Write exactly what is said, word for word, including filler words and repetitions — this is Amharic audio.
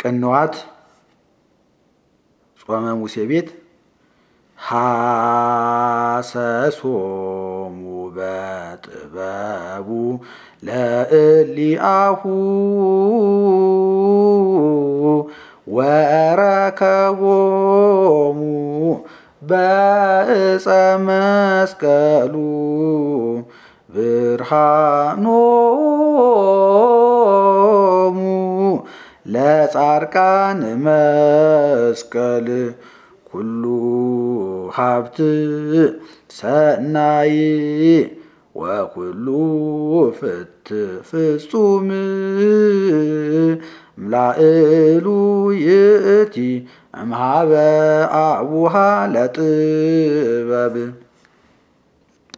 ቅንዋት ጾመ ሙሴ ቤት ሐሰሶሙ በጥበቡ ለእሊአሁ ወረከቦሙ በዕፀ መስቀሉ ብርሃኖሙ ለጻድቃን መስቀል ኩሉ ሀብት ሰናይ ወኩሉ ፍት ፍጹም ምላእሉ ይእቲ እምሃበ አቡሃ ለጥበብ